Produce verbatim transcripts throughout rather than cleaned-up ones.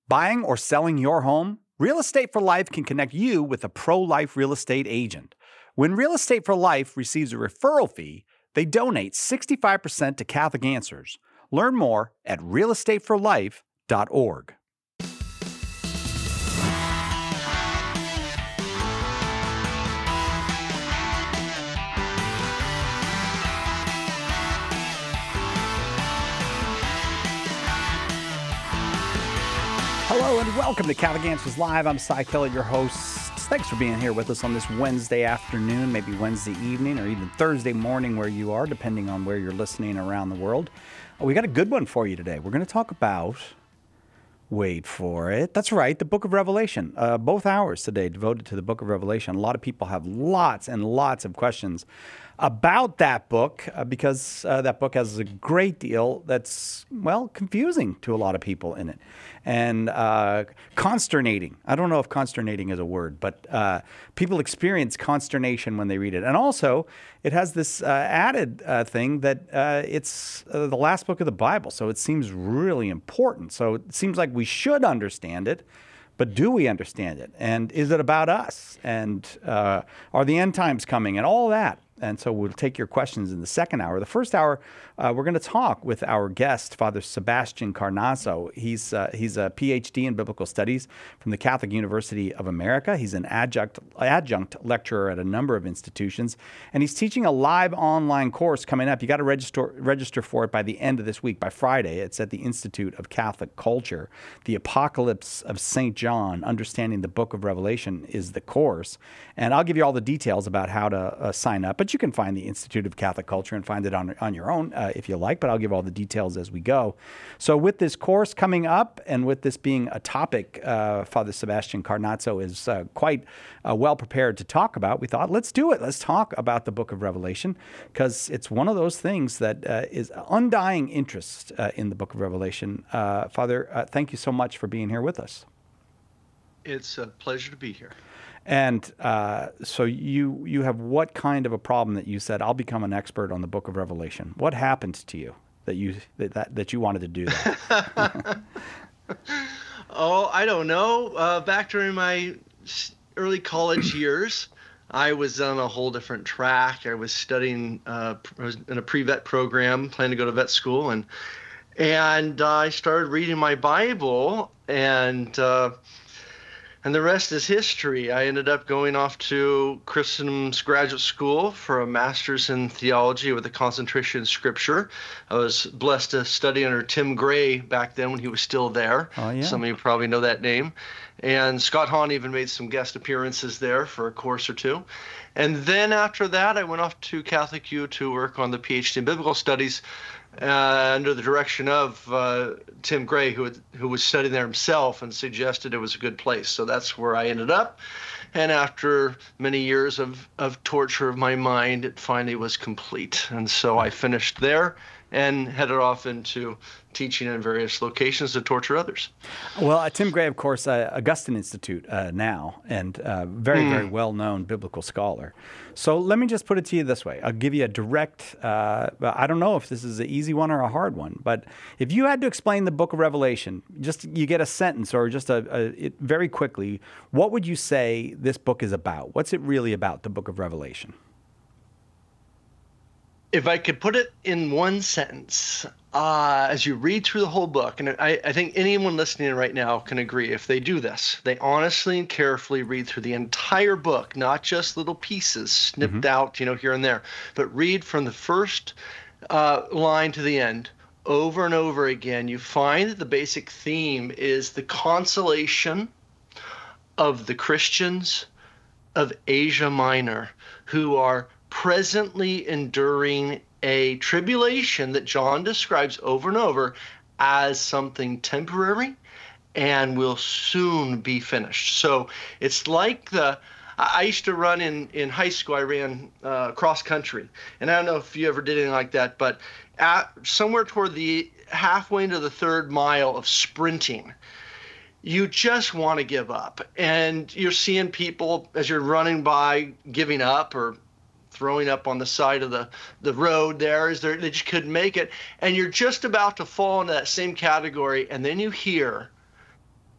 Buying or selling your home? Real Estate for Life can connect you with a pro-life real estate agent. When Real Estate for Life receives a referral fee, they donate sixty-five percent to Catholic Answers. Learn more at real estate for life dot org. Hello and welcome to Catholic Answers Live. I'm Cy Kellett, your host. Thanks for being here with us on this Wednesday afternoon, maybe Wednesday evening, or even Thursday morning where you are, depending on where you're listening around the world. We got a good one for you today. We're going to talk about, wait for it, that's right, the Book of Revelation. Uh, both hours today devoted to the Book of Revelation. A lot of people have lots and lots of questions about that book uh, because uh, that book has a great deal that's, well, confusing to a lot of people in it and uh, consternating. I don't know if consternating is a word, but uh, people experience consternation when they read it. And also, it has this uh, added uh, thing that uh, it's uh, the last book of the Bible, so it seems really important. So it seems like we should understand it. But do we understand it? And is it about us? And uh, are the end times coming? And all that. And so we'll take your questions in the second hour. The first hour, uh, we're going to talk with our guest, Father Sebastian Carnazzo. He's uh, he's a P H D in Biblical Studies from the Catholic University of America. He's an adjunct adjunct lecturer at a number of institutions, and he's teaching a live online course coming up. You got to register register for it by the end of this week, by Friday. It's at the Institute of Catholic Culture. The Apocalypse of Saint John, Understanding the Book of Revelation, is the course, and I'll give you all the details about how to uh, sign up. But you can find the Institute of Catholic Culture and find it on, on your own uh, if you like, but I'll give all the details as we go. So with this course coming up and with this being a topic uh, Father Sebastian Carnazzo is uh, quite uh, well prepared to talk about, we thought, let's do it. Let's talk about the Book of Revelation because it's one of those things that uh, is undying interest uh, in the Book of Revelation. Uh, Father, uh, thank you so much for being here with us. It's a pleasure to be here. And uh, so you you have what kind of a problem that you said, I'll become an expert on the Book of Revelation? What happened to you that you that that, that you wanted to do that? Oh, I don't know. Uh, back during my early college years, I was on a whole different track. I was studying. Uh, I was in a pre-vet program, planning to go to vet school, and and uh, I started reading my Bible and. Uh, And the rest is history. I ended up going off to Christendom's graduate school for a master's in theology with a concentration in scripture. I was blessed to study under Tim Gray back then when he was still there. Oh, yeah. Some of you probably know that name. And Scott Hahn even made some guest appearances there for a course or two. And then after that, I went off to Catholic U to work on the P H D in Biblical Studies uh, under the direction of uh, Tim Gray, who had, who was studying there himself and suggested it was a good place. So that's where I ended up. And after many years of, of torture of my mind, it finally was complete. And so I finished there and headed off into teaching in various locations to torture others. Well, uh, Tim Gray, of course, uh, Augustine Institute uh, now, and uh, very, mm. very well-known biblical scholar. So let me just put it to you this way. I'll give you a direct, uh, I don't know if this is an easy one or a hard one, but if you had to explain the Book of Revelation, just you get a sentence or just a, a it, very quickly, what would you say this book is about? What's it really about, the Book of Revelation? If I could put it in one sentence, uh, as you read through the whole book, and I, I think anyone listening right now can agree, if they do this, they honestly and carefully read through the entire book, not just little pieces snipped mm-hmm. out, you know, here and there, but read from the first uh, line to the end, over and over again, you find that the basic theme is the consolation of the Christians of Asia Minor who are presently enduring a tribulation that John describes over and over as something temporary and will soon be finished. So it's like the, I used to run in, in high school, I ran uh, cross country. And I don't know if you ever did anything like that, but at somewhere toward the halfway into the third mile of sprinting, you just want to give up. And you're seeing people as you're running by giving up or throwing up on the side of the, the road there is there they just couldn't make it. And you're just about to fall into that same category. And then you hear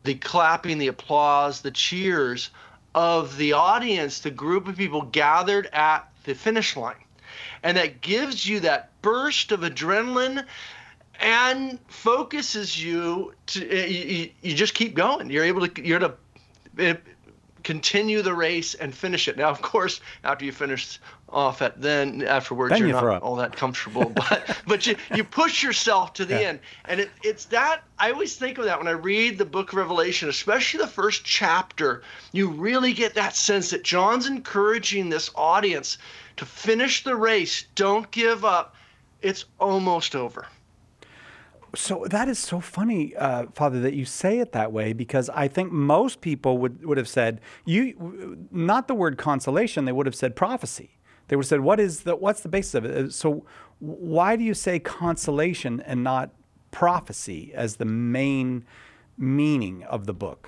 the clapping, the applause, the cheers of the audience, the group of people gathered at the finish line. And that gives you that burst of adrenaline and focuses you to, you, you just keep going. You're able to, you're to continue the race and finish it. Now, of course, after you finish off at then afterwards, then you're you not all that comfortable, but but you, you push yourself to the yeah. end. And it, it's that, I always think of that when I read the book of Revelation, especially the first chapter. You really get that sense that John's encouraging this audience to finish the race. Don't give up. It's almost over. So that is so funny, uh, Father, that you say it that way, because I think most people would, would have said, you, not the word consolation, they would have said prophecy. They would have said, what is the, what's the basis of it? So why do you say consolation and not prophecy as the main meaning of the book?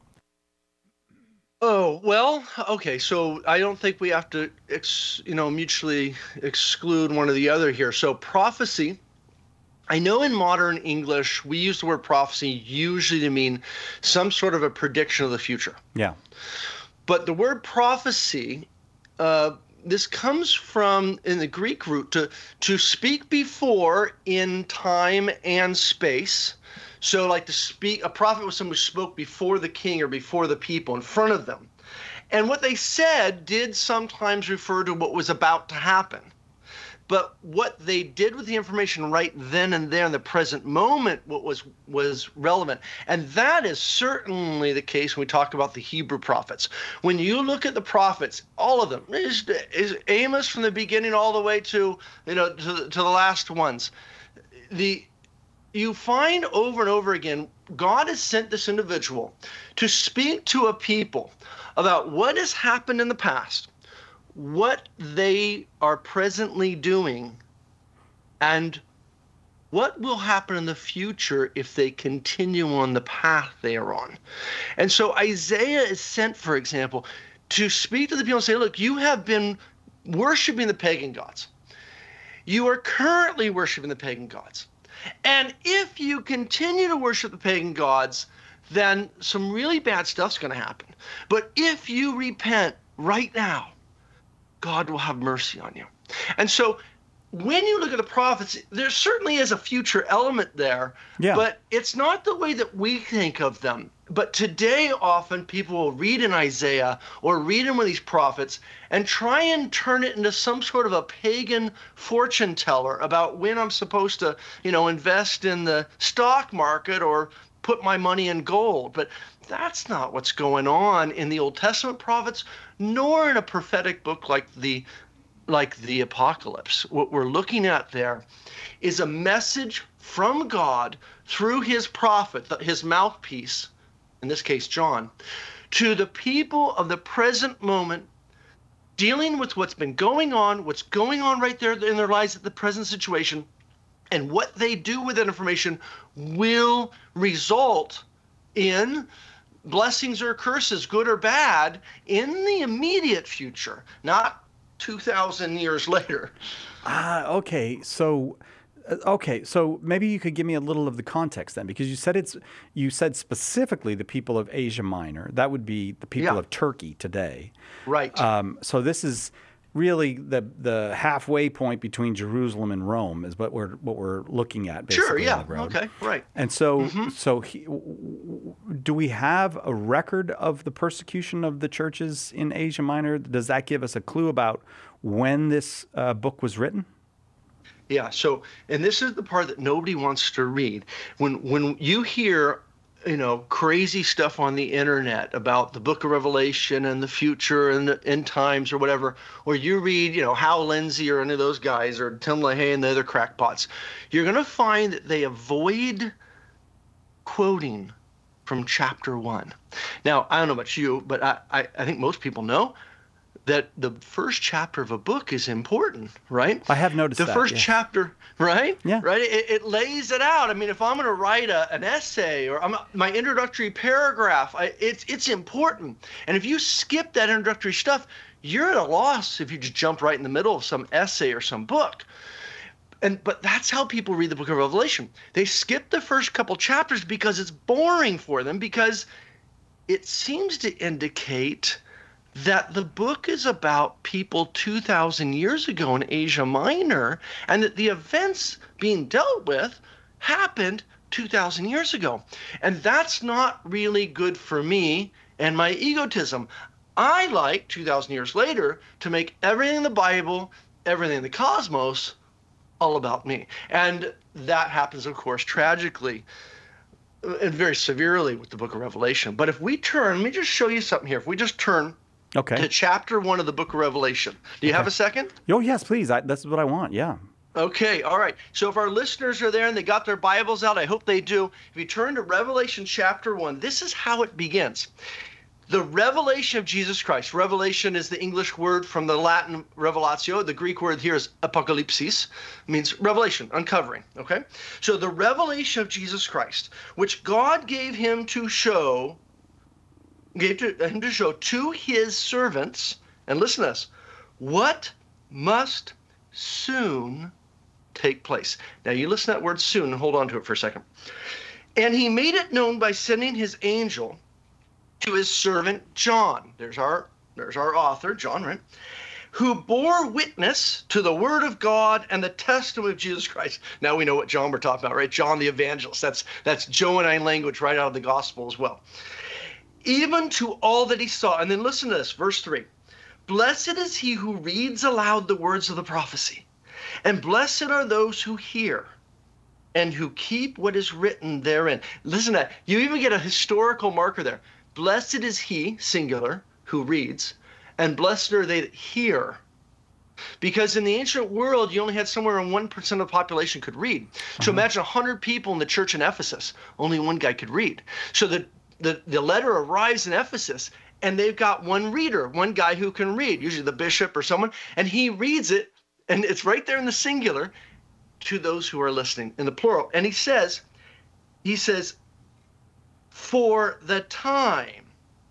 Oh, well, okay. So I don't think we have to, ex, you know, mutually exclude one or the other here. So prophecy, I know in modern English, we use the word prophecy usually to mean some sort of a prediction of the future. Yeah. But the word prophecy, uh, this comes from, in the Greek root, to, to speak before in time and space. So like to speak, a prophet was someone who spoke before the king or before the people, in front of them. And what they said did sometimes refer to what was about to happen. But what they did with the information right then and there in the present moment, what was was relevant. And that is certainly the case when we talk about the Hebrew prophets. When you look at the prophets, all of them, is, is Amos from the beginning all the way to, you know, to, to the last ones. The you find over and over again, God has sent this individual to speak to a people about what has happened in the past, what they are presently doing, and what will happen in the future if they continue on the path they are on. And so Isaiah is sent, for example, to speak to the people and say, look, you have been worshiping the pagan gods. You are currently worshiping the pagan gods. And if you continue to worship the pagan gods, then some really bad stuff's going to happen. But if you repent right now, God will have mercy on you. And so when you look at the prophets, there certainly is a future element there, yeah. but it's not the way that we think of them. But today, often people will read in Isaiah or read in one of these prophets and try and turn it into some sort of a pagan fortune teller about when I'm supposed to, you know, invest in the stock market or put my money in gold. But that's not what's going on in the Old Testament prophets, nor in a prophetic book like the like the Apocalypse. What we're looking at there is a message from God through his prophet, his mouthpiece, in this case John, to the people of the present moment, dealing with what's been going on, what's going on right there in their lives at the present situation, and what they do with that information will result in blessings or curses, good or bad, in the immediate future, not two thousand years later. Ah, okay. So, uh, okay. So maybe you could give me a little of the context then, because you said it's, you said specifically the people of Asia Minor. That would be the people Yeah. of Turkey today. Right. Um, so this is really the the halfway point between Jerusalem and Rome is what we're what we're looking at. Basically Sure. Yeah. on the road. Okay. Right. And so, Mhm. so he, do we have a record of the persecution of the churches in Asia Minor? Does that give us a clue about when this uh, book was written? Yeah. So, and this is the part that nobody wants to read. When when you hear, you know, crazy stuff on the internet about the Book of Revelation and the future and the end times or whatever, or you read, you know, Hal Lindsey or any of those guys or Tim LaHaye and the other crackpots, you're going to find that they avoid quoting from chapter one. Now, I don't know about you, but I, I, I think most people know that the first chapter of a book is important, right? I have noticed the that, first yes. chapter, right? Yeah. Right. It, it lays it out. I mean, if I'm going to write a, an essay or I'm, my introductory paragraph, I, it's it's important. And if you skip that introductory stuff, you're at a loss if you just jump right in the middle of some essay or some book. And but that's how people read the book of Revelation. They skip the first couple chapters because it's boring for them, because it seems to indicate that the book is about people two thousand years ago in Asia Minor, and that the events being dealt with happened two thousand years ago. And that's not really good for me and my egotism. I like two thousand years later to make everything in the Bible, everything in the cosmos, all about me. And that happens, of course, tragically and very severely with the book of Revelation. But if we turn, let me just show you something here. If we just turn okay. to chapter one of the book of Revelation. Do you okay. have a second? Oh, yes, please. I, that's what I want. Yeah. Okay. All right. So if our listeners are there and they got their Bibles out, I hope they do. If you turn to Revelation chapter one, this is how it begins. The revelation of Jesus Christ. Revelation is the English word from the Latin revelatio. The Greek word here is apocalypsis, means revelation, uncovering, okay? So the revelation of Jesus Christ, which God gave him to show, gave to, him to show to his servants, and listen to this, what must soon take place. Now you listen to that word soon and hold on to it for a second. And he made it known by sending his angel to his servant John. There's our there's our author, John, right? Who bore witness to the word of God and the testimony of Jesus Christ. Now we know what John we're talking about, right? John the evangelist. That's that's Johannine language right out of the gospel as well. Even to all that he saw. And then listen to this, verse three. Blessed is he who reads aloud the words of the prophecy, and blessed are those who hear and who keep what is written therein. Listen to that. You even get a historical marker there. Blessed is he, singular, who reads, and blessed are they that hear. Because in the ancient world, you only had somewhere around one percent of the population could read. Uh-huh. So imagine one hundred people in the church in Ephesus. Only one guy could read. So the, the, the letter arrives in Ephesus, and they've got one reader, one guy who can read, usually the bishop or someone, and he reads it, and it's right there in the singular, to those who are listening in the plural. And he says, he says, for the time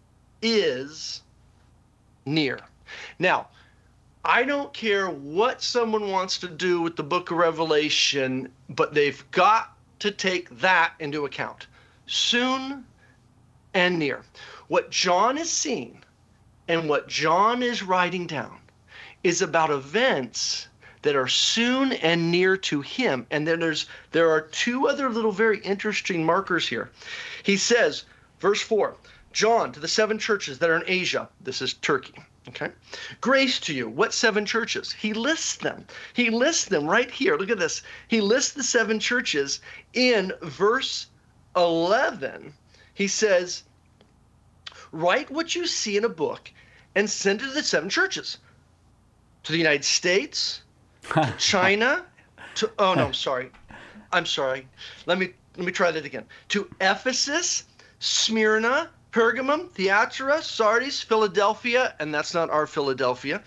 is near. Now, I don't care what someone wants to do with the book of Revelation, but they've got to take that into account. Soon and near. What John is seeing and what John is writing down is about events that are soon and near to him. And then there's there are two other little very interesting markers here. He says, verse four, John, to the seven churches that are in Asia, this is Turkey, okay? Grace to you. What seven churches? He lists them. He lists them right here. Look at this. He lists the seven churches in verse eleven. He says, write what you see in a book and send it to the seven churches. To the United States, to China, to, oh no, I'm sorry. I'm sorry. Let me, let me try that again. To Ephesus, Smyrna, Pergamum, Thyatira, Sardis, Philadelphia, and that's not our Philadelphia,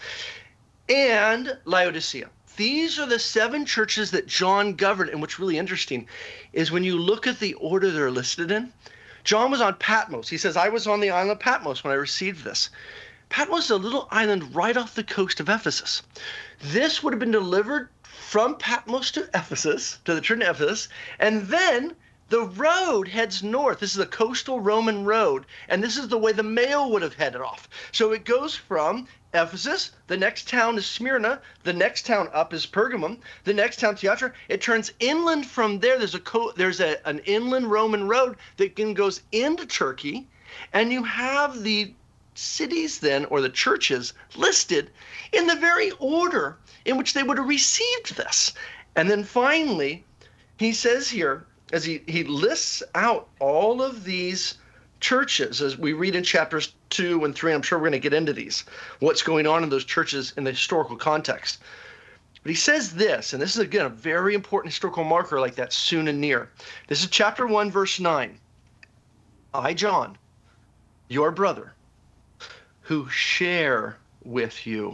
and Laodicea. These are the seven churches that John governed. And what's really interesting is when you look at the order they're listed in, John was on Patmos. He says, I was on the island of Patmos when I received this. Patmos is a little island right off the coast of Ephesus. This would have been delivered from Patmos to Ephesus, to the church in Ephesus, and then the road heads north. This is the coastal Roman road, and this is the way the mail would have headed off. So it goes from Ephesus, the next town is Smyrna, the next town up is Pergamum, the next town Thyatira. It turns inland from there. There's a co- there's a, an inland Roman road that then goes into Turkey, and you have the cities then, or the churches, listed in the very order in which they would have received this. And then finally, he says here, as he, he lists out all of these churches, as we read in chapters two and three, I'm sure we're going to get into these, what's going on in those churches in the historical context. But he says this, and this is, again, a very important historical marker like that, soon and near. This is chapter one, verse nine. I, John, your brother, who share with you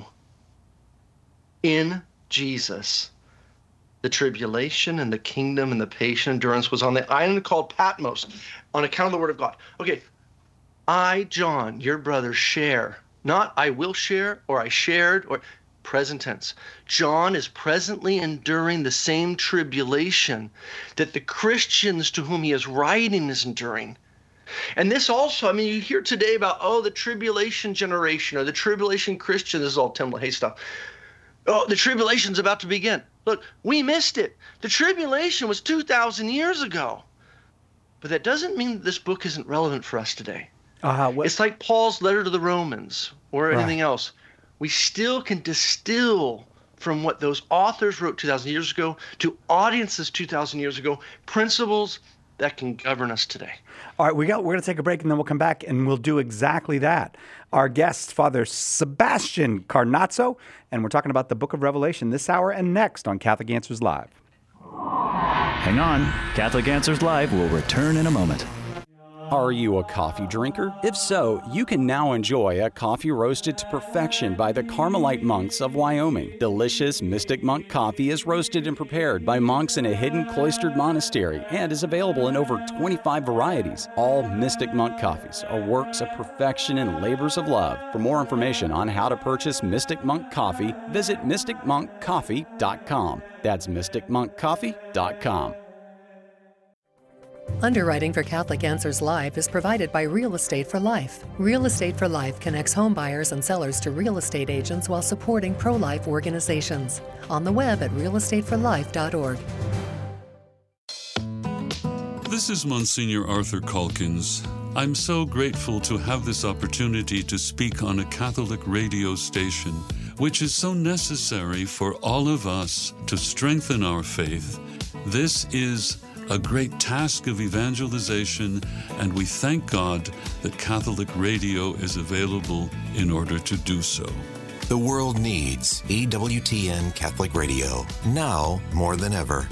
in Jesus the tribulation and the kingdom and the patient endurance, was on the island called Patmos on account of the word of God. Okay, I, John, your brother, share. Not I will share or I shared, or present tense. John is presently enduring the same tribulation that the Christians to whom he is writing is enduring. And this also, I mean, you hear today about, oh, the tribulation generation or the tribulation Christian. This is all Tim LaHaye stuff. Oh, the tribulation's about to begin. Look, we missed it. The tribulation was two thousand years ago. But that doesn't mean that this book isn't relevant for us today. Uh, what, it's like Paul's letter to the Romans or anything right. else. We still can distill from what those authors wrote two thousand years ago to audiences two thousand years ago, principles that can govern us today. All right, we got, we're going to take a break, and then we'll come back, and we'll do exactly that. Our guest, Father Sebastian Carnazzo, and we're talking about the Book of Revelation this hour and next on Catholic Answers Live. Hang on. Catholic Answers Live will return in a moment. Are you a coffee drinker? If so, you can now enjoy a coffee roasted to perfection by the Carmelite monks of Wyoming. Delicious Mystic Monk coffee is roasted and prepared by monks in a hidden cloistered monastery and is available in over twenty-five varieties. All Mystic Monk coffees are works of perfection and labors of love. For more information on how to purchase Mystic Monk coffee, visit mystic monk coffee dot com. That's mystic monk coffee dot com. Underwriting for Catholic Answers Live is provided by Real Estate for Life. Real Estate for Life connects home buyers and sellers to real estate agents while supporting pro-life organizations. On the web at real estate for life dot org. This is Monsignor Arthur Calkins. I'm so grateful to have this opportunity to speak on a Catholic radio station, which is so necessary for all of us to strengthen our faith. This is a great task of evangelization, and we thank God that Catholic radio is available in order to do so. The world needs E W T N Catholic Radio, now more than ever.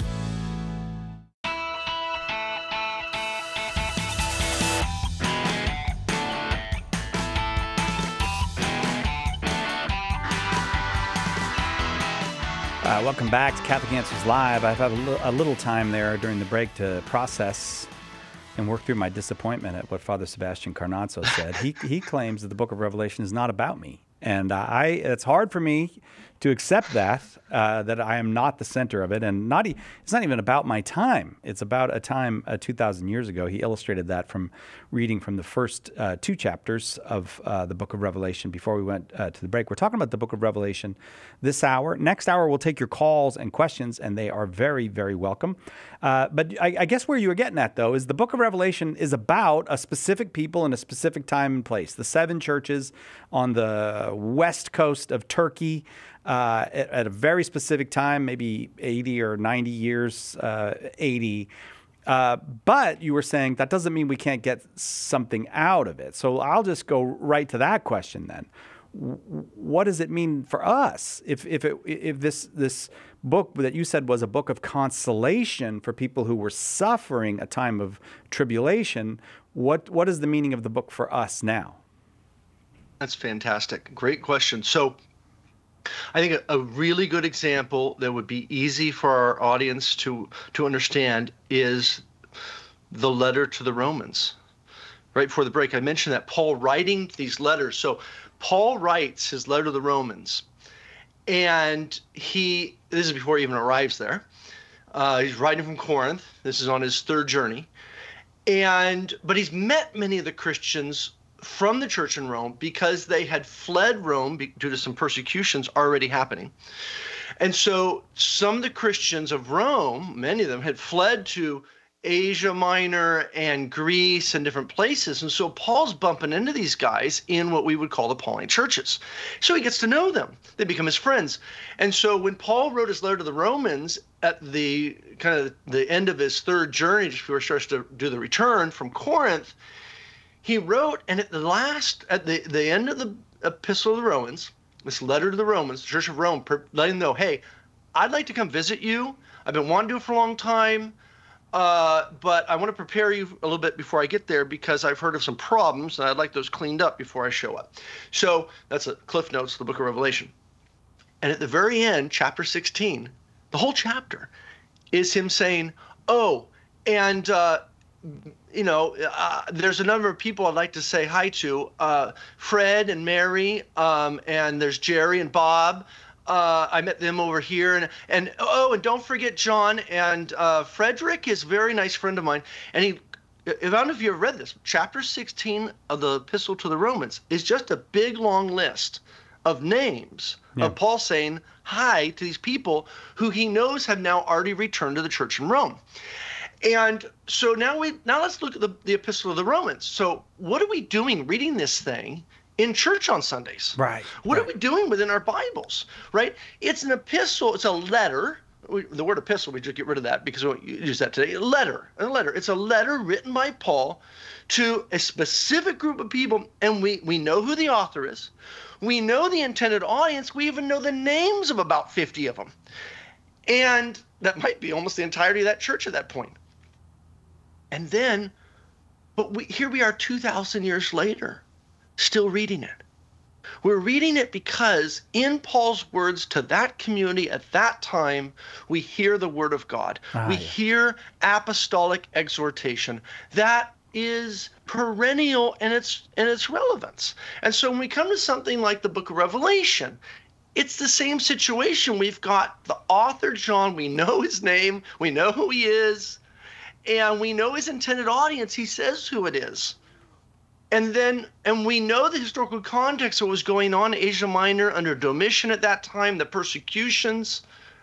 Uh, welcome back to Catholic Answers Live. I've had a, li- a little time there during the break to process and work through my disappointment at what Father Sebastian Carnazzo said. he he claims that the Book of Revelation is not about me, and I it's hard for me to accept that uh, that I am not the center of it, and not e- it's not even about my time. It's about a time uh, two thousand years ago. He illustrated that from reading from the first uh, two chapters of uh, the Book of Revelation before we went uh, to the break. We're talking about the Book of Revelation this hour. Next hour, we'll take your calls and questions, and they are very, very welcome. Uh, but I, I guess where you were getting at, though, is the Book of Revelation is about a specific people in a specific time and place. The seven churches on the west coast of Turkey, Uh, at, at a very specific time, maybe eighty or ninety years, uh, eighty. Uh, but you were saying that doesn't mean we can't get something out of it. So I'll just go right to that question then. W- what does it mean for us if if it, if this this book that you said was a book of consolation for people who were suffering a time of tribulation? What what is the meaning of the book for us now? That's fantastic. Great question. So I think a, a really good example that would be easy for our audience to, to understand is the letter to the Romans. Right before the break, I mentioned that Paul writing these letters. So Paul writes his letter to the Romans, and he, this is before he even arrives there. Uh, he's writing from Corinth. This is on his third journey. And, but he's met many of the Christians from the church in Rome because they had fled Rome due to some persecutions already happening. And so some of the Christians of Rome, many of them, had fled to Asia Minor and Greece and different places. And so Paul's bumping into these guys in what we would call the Pauline churches. So he gets to know them. They become his friends. And so when Paul wrote his letter to the Romans at the kind of the end of his third journey, just before he starts to do the return from Corinth, he wrote, and at the last, at the, the end of the Epistle of the Romans, this letter to the Romans, the Church of Rome, per, letting them know, hey, I'd like to come visit you. I've been wanting to do it for a long time, uh, but I want to prepare you a little bit before I get there because I've heard of some problems, and I'd like those cleaned up before I show up. So that's a Cliff Notes, the Book of Revelation. And at the very end, chapter sixteen, the whole chapter is him saying, oh, and uh, you know, uh, there's a number of people I'd like to say hi to, uh, Fred and Mary, um, and there's Jerry and Bob. uh, I met them over here. And, and oh, and don't forget John. And uh, Frederick is a very nice friend of mine. And he, I don't know if you ever read this, chapter sixteen of the Epistle to the Romans is just a big, long list of names yeah. of Paul saying hi to these people who he knows have now already returned to the church in Rome. And so now we now let's look at the, the Epistle of the Romans. So what are we doing reading this thing in church on Sundays? Right. What right. are we doing within our Bibles? Right? It's an epistle. It's a letter. We, the word epistle, we just get rid of that because we won't use that today. A letter. A letter. It's a letter written by Paul to a specific group of people, and we, we know who the author is. We know the intended audience. We even know the names of about fifty of them. And that might be almost the entirety of that church at that point. And then, but we, here we are two thousand years later, still reading it. We're reading it because in Paul's words to that community at that time, we hear the word of God. Ah, we yeah. hear apostolic exhortation. That is perennial in its in its relevance. And so when we come to something like the book of Revelation, it's the same situation. We've got the author, John. We know his name. We know who he is. And we know his intended audience. He says who it is. And then, and we know the historical context of what was going on in Asia Minor under Domitian at that time, the persecutions.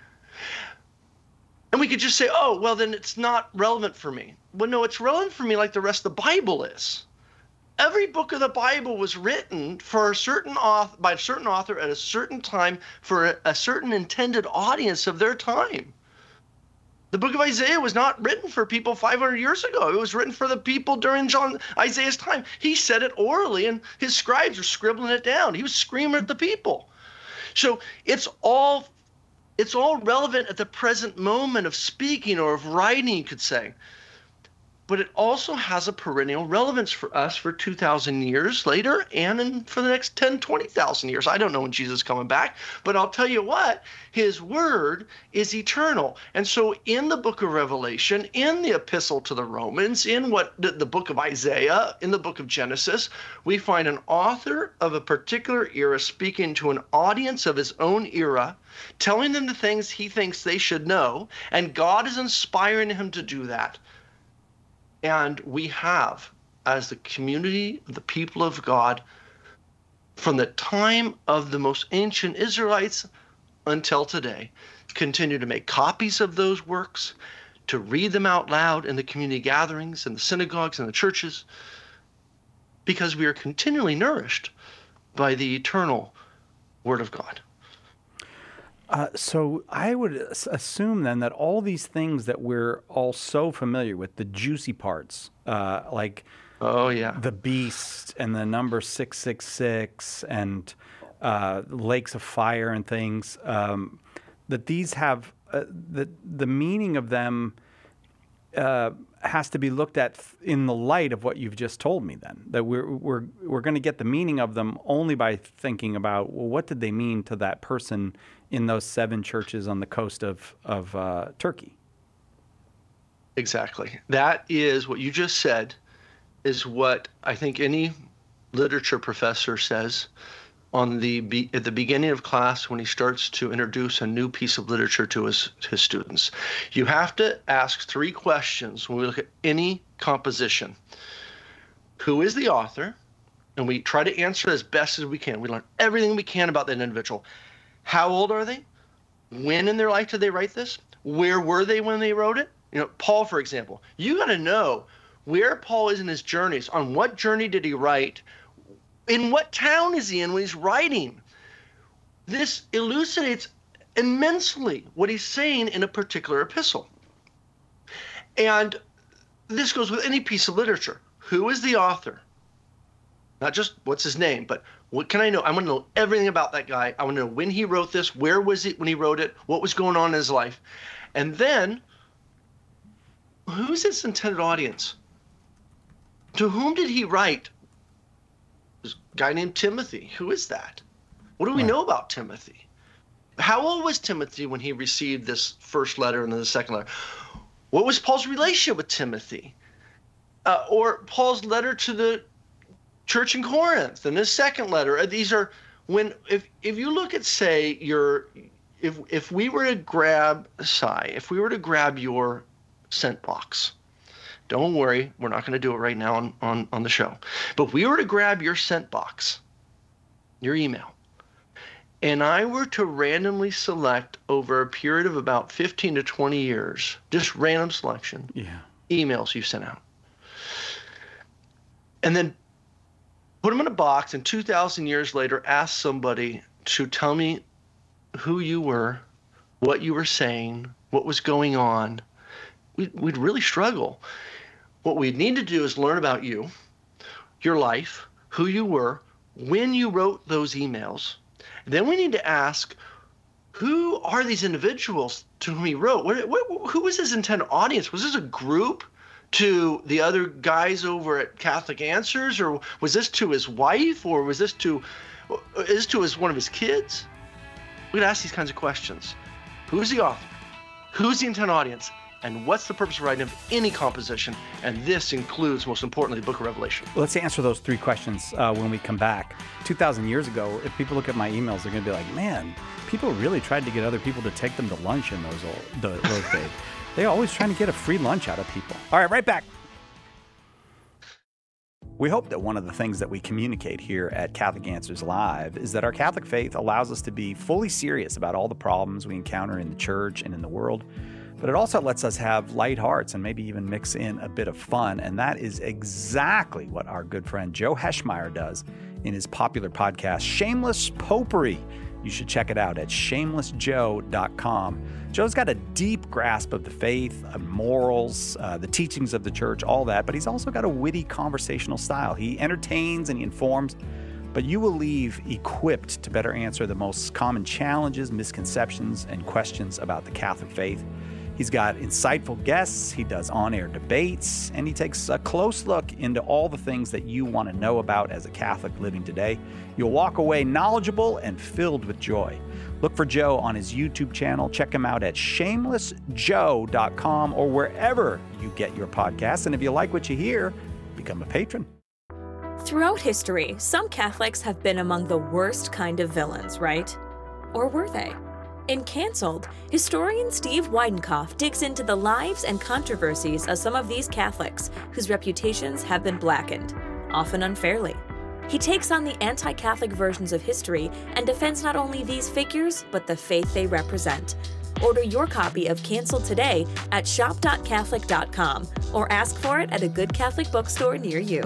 And we could just say, oh, well, then it's not relevant for me. Well, no, it's relevant for me like the rest of the Bible is. Every book of the Bible was written for a certain author, by a certain author at a certain time for a, a certain intended audience of their time. The book of Isaiah was not written for people five hundred years ago. It was written for the people during John Isaiah's time. He said it orally, and his scribes were scribbling it down. He was screaming at the people. So it's all, it's all relevant at the present moment of speaking or of writing, you could say. But it also has a perennial relevance for us for two thousand years later and in, for the next ten, twenty thousand years. I don't know when Jesus is coming back, but I'll tell you what, his word is eternal. And so in the book of Revelation, in the epistle to the Romans, in what the, the book of Isaiah, in the book of Genesis, we find an author of a particular era speaking to an audience of his own era, telling them the things he thinks they should know, and God is inspiring him to do that. And we have, as the community, the people of God, from the time of the most ancient Israelites until today, continue to make copies of those works, to read them out loud in the community gatherings, in the synagogues, and the churches, because we are continually nourished by the eternal Word of God. Uh, so I would assume then that all these things that we're all so familiar with, the juicy parts, uh, like oh yeah, the beast and the number six six six and uh, lakes of fire and things, um, that these have uh, the the meaning of them uh, has to be looked at in the light of what you've just told me. Then that we're we're we're going to get the meaning of them only by thinking about, well, what did they mean to that person in those seven churches on the coast of, of uh, Turkey. Exactly. That is what you just said, is what I think any literature professor says on the be, at the beginning of class when he starts to introduce a new piece of literature to his, his students. You have to ask three questions when we look at any composition. Who is the author? And we try to answer it as best as we can. We learn everything we can about that individual. How old are they? When in their life did they write this? Where were they when they wrote it? You know, Paul, for example, you got to know where Paul is in his journeys. On what journey did he write? In what town is he in when he's writing? This elucidates immensely what he's saying in a particular epistle. And this goes with any piece of literature. Who is the author? Not just what's his name, but what can I know? I want to know everything about that guy. I want to know when he wrote this, where was it when he wrote it, what was going on in his life. And then, who's his intended audience? To whom did he write? This guy named Timothy. Who is that? What do we know about Timothy? How old was Timothy when he received this first letter and then the second letter? What was Paul's relationship with Timothy? Uh, or Paul's letter to the church in Corinth and his second letter. These are, when if if you look at, say, your if if we were to grab Cy, if we were to grab your sent box, don't worry, we're not going to do it right now on, on, on the show. But if we were to grab your sent box, your email, and I were to randomly select over a period of about fifteen to twenty years, just random selection, yeah. emails you sent out, and then put them in a box, and two thousand years later ask somebody to tell me who you were, what you were saying, what was going on, we'd, we'd really struggle. What we'd need to do is learn about you, your life, who you were, when you wrote those emails. Then we need to ask, who are these individuals to whom he wrote? What, what, who was his intended audience? Was this a group to the other guys over at Catholic Answers, or was this to his wife, or was this to is this to his one of his kids? We're gonna ask these kinds of questions. Who's the author? Who's the intended audience? And what's the purpose of writing of any composition? And this includes, most importantly, the Book of Revelation. Let's answer those three questions uh, when we come back. two thousand years ago, if people look at my emails, they're going to be like, man, people really tried to get other people to take them to lunch in those old, the, those days. They're always trying to get a free lunch out of people. All right, right back. We hope that one of the things that we communicate here at Catholic Answers Live is that our Catholic faith allows us to be fully serious about all the problems we encounter in the church and in the world, but it also lets us have light hearts and maybe even mix in a bit of fun, and that is exactly what our good friend Joe Heschmeyer does in his popular podcast, Shameless Popery. You should check it out at shameless joe dot com. Joe's got a deep grasp of the faith, of morals, uh, the teachings of the church, all that, but he's also got a witty conversational style. He entertains and he informs, but you will leave equipped to better answer the most common challenges, misconceptions, and questions about the Catholic faith. He's got insightful guests, he does on-air debates, and he takes a close look into all the things that you want to know about as a Catholic living today. You'll walk away knowledgeable and filled with joy. Look for Joe on his YouTube channel. Check him out at shameless joe dot com or wherever you get your podcasts. And if you like what you hear, become a patron. Throughout history, some Catholics have been among the worst kind of villains, right? Or were they? In Cancelled, historian Steve Weidenkopf digs into the lives and controversies of some of these Catholics whose reputations have been blackened, often unfairly. He takes on the anti-Catholic versions of history and defends not only these figures, but the faith they represent. Order your copy of Cancelled today at shop dot catholic dot com or ask for it at a good Catholic bookstore near you.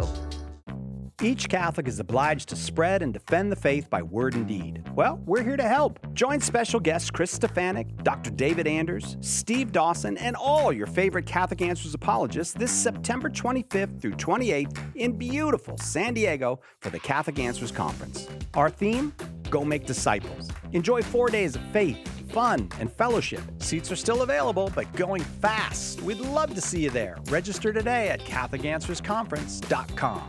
Each Catholic is obliged to spread and defend the faith by word and deed. Well, we're here to help. Join special guests Chris Stefanik, Doctor David Anders, Steve Dawson, and all your favorite Catholic Answers apologists this September twenty-fifth through twenty-eighth in beautiful San Diego for the Catholic Answers Conference. Our theme? Go make disciples. Enjoy four days of faith, fun, and fellowship. Seats are still available, but going fast. We'd love to see you there. Register today at catholic answers conference dot com.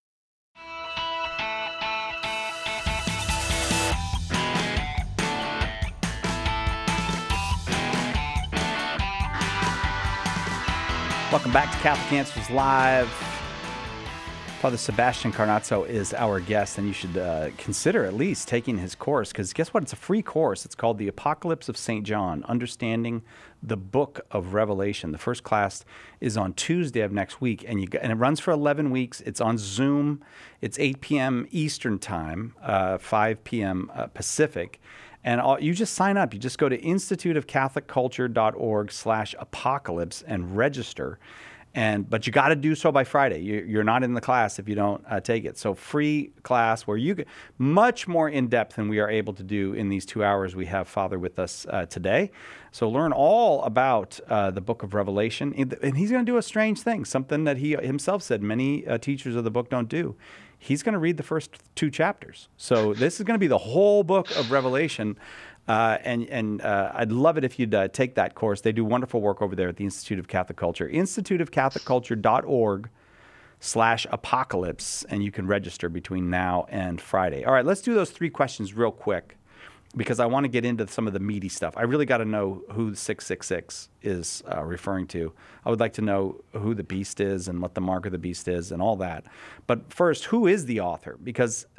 Welcome back to Catholic Answers Live. Father Sebastian Carnazzo is our guest, and you should uh, consider at least taking his course, because guess what? It's a free course. It's called The Apocalypse of Saint John, Understanding the Book of Revelation. The first class is on Tuesday of next week, and you and it runs for eleven weeks. It's on Zoom. It's eight p.m. Eastern Time, uh, five p.m. Uh, Pacific. And all, you just sign up. You just go to institute of catholic culture dot org slash apocalypse and register. And but you got to do so by Friday. You, you're not in the class if you don't uh, take it. So free class where you get much more in depth than we are able to do in these two hours we have Father with us uh, today. So learn all about uh, the Book of Revelation. And he's going to do a strange thing, something that he himself said many uh, teachers of the book don't do. He's going to read the first two chapters. So this is going to be the whole book of Revelation. Uh, and and uh, I'd love it if you'd uh, take that course. They do wonderful work over there at the Institute of Catholic Culture. institute of catholic culture dot org slash apocalypse. And you can register between now and Friday. All right, let's do those three questions real quick, because I want to get into some of the meaty stuff. I really got to know who six six six is uh, referring to. I would like to know who the beast is and what the mark of the beast is and all that. But first, who is the author? Because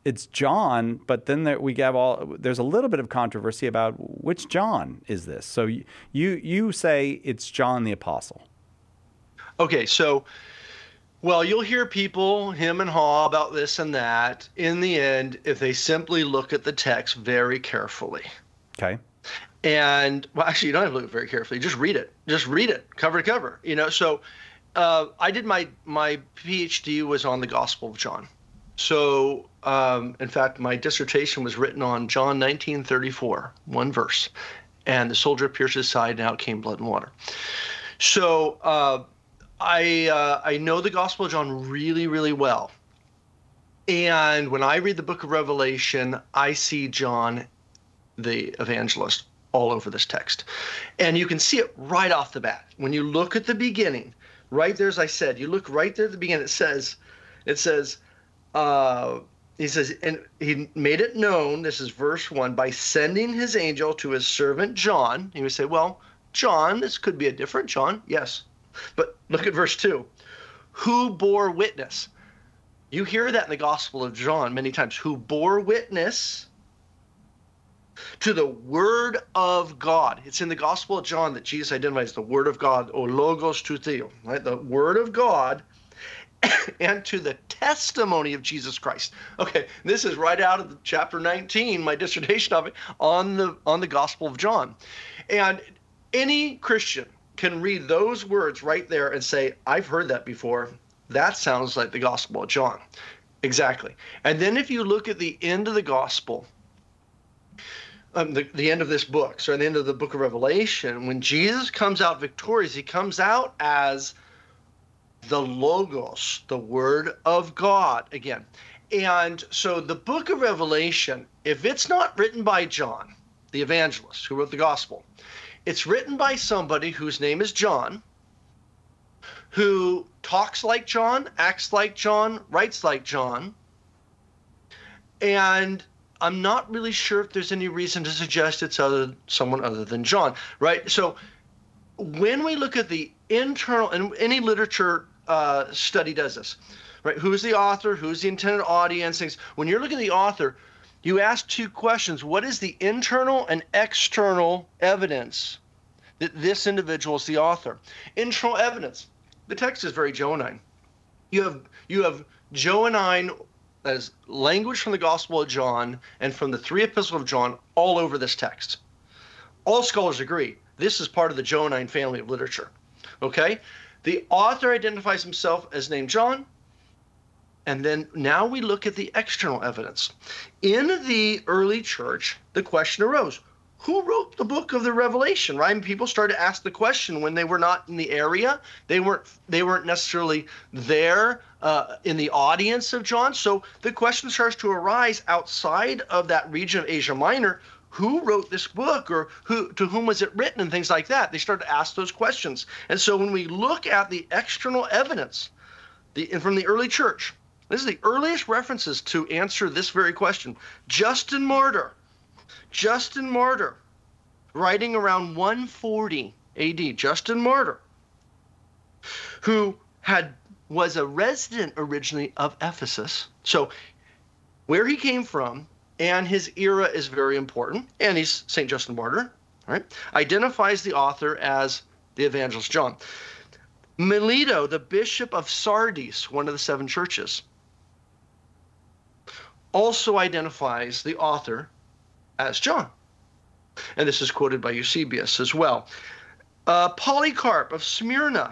it's John, but then there, we have all. There's a little bit of controversy about which John is this. So you you, you say it's John the Apostle. Okay, so, well, you'll hear people him and haw about this and that. In the end, if they simply look at the text very carefully. Okay. And, well, actually, you don't have to look very carefully. Just read it. Just read it, cover to cover. You know, so uh, I did my, my PhD was on the Gospel of John. So, um, in fact, my dissertation was written on John nineteen thirty-four, one verse. And the soldier pierced his side, and out came blood and water. So uh, I uh, I know the Gospel of John really, really well. And when I read the book of Revelation, I see John, the evangelist, all over this text. And you can see it right off the bat. When you look at the beginning, right there, as I said, you look right there at the beginning, it says, it says, uh, he says, and he made it known, this is verse one, by sending his angel to his servant John. He would say, well, John, this could be a different John. Yes. But look at verse two. Who bore witness? You hear that in the Gospel of John many times. Who bore witness to the Word of God. It's in the Gospel of John that Jesus identifies the Word of God, o logos tou theo, right? The Word of God, and to the testimony of Jesus Christ. Okay, this is right out of the chapter nineteen, my dissertation of it, on the on the Gospel of John. And any Christian can read those words right there and say, I've heard that before. That sounds like the Gospel of John. Exactly. And then if you look at the end of the Gospel, um, the, the end of this book, so at the end of the book of Revelation, when Jesus comes out victorious, he comes out as the Logos, the Word of God again. And so the book of Revelation, if it's not written by John, the evangelist who wrote the Gospel, it's written by somebody whose name is John, who talks like John, acts like John, writes like John. And I'm not really sure if there's any reason to suggest it's other someone other than John, right? So when we look at the internal, and any literature uh, study does this, right? Who's the author? Who's the intended audience? Things. When you're looking at the author, you ask two questions. What is the internal and external evidence that this individual is the author? Internal evidence. The text is very Johannine. You have you have Johannine as language from the Gospel of John and from the three epistles of John all over this text. All scholars agree this is part of the Johannine family of literature. Okay? The author identifies himself as named John. And then now we look at the external evidence. In the early church, the question arose, who wrote the book of the Revelation, right? And people started to ask the question when they were not in the area. They weren't they weren't necessarily there uh, in the audience of John. So the question starts to arise outside of that region of Asia Minor. Who wrote this book, or who to whom was it written, and things like that. They started to ask those questions. And so when we look at the external evidence the, from the early church, this is the earliest references to answer this very question. Justin Martyr, Justin Martyr, writing around one forty A D, Justin Martyr, who had was a resident originally of Ephesus. So where he came from and his era is very important, and he's Saint Justin Martyr, right? Identifies the author as the evangelist John. Melito, the bishop of Sardis, one of the seven churches, also identifies the author as John. And this is quoted by Eusebius as well. Uh, Polycarp of Smyrna.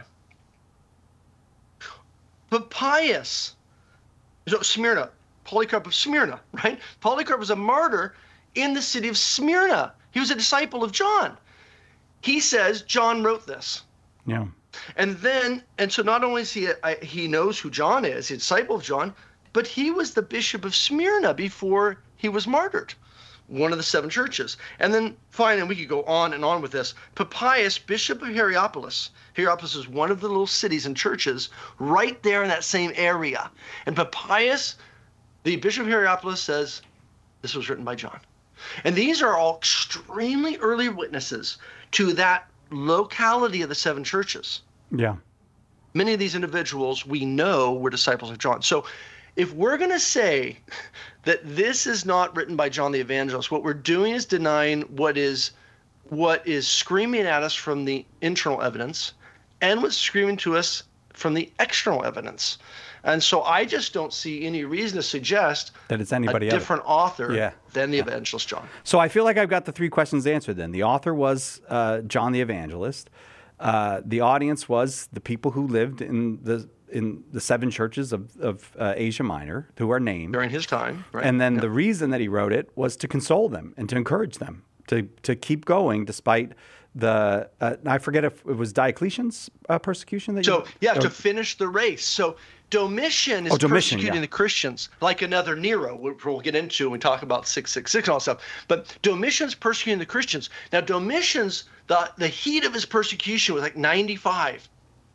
Papias. So Smyrna, Polycarp of Smyrna, right? Polycarp was a martyr in the city of Smyrna. He was a disciple of John. He says John wrote this. Yeah. And then, and so not only is he, a, he knows who John is, he's a disciple of John, but he was the bishop of Smyrna before he was martyred, one of the seven churches. And then finally, we could go on and on with this. Papias, bishop of Hierapolis. Hierapolis is one of the little cities and churches right there in that same area. And Papias, the bishop of Hierapolis, says this was written by John. And these are all extremely early witnesses to that locality of the seven churches. Yeah. Many of these individuals we know were disciples of John. So if we're going to say that this is not written by John the Evangelist, what we're doing is denying what is what is screaming at us from the internal evidence and what's screaming to us from the external evidence. And so I just don't see any reason to suggest that it's anybody a else. different author yeah. than the yeah. Evangelist John. So I feel like I've got the three questions answered then. The author was uh, John the Evangelist. Uh, the audience was the people who lived in the in the seven churches of, of uh, Asia Minor, who are named. During his time, right. And then yeah. the reason that he wrote it was to console them and to encourage them to, to keep going despite the, uh, I forget if it was Diocletian's uh, persecution. That so, you, yeah, or, to finish the race. So Domitian is oh, Domitian, persecuting yeah. the Christians like another Nero, which we'll get into when we talk about six six six and all that stuff. But Domitian's persecuting the Christians. Now, Domitian's, the, the heat of his persecution was like ninety-five.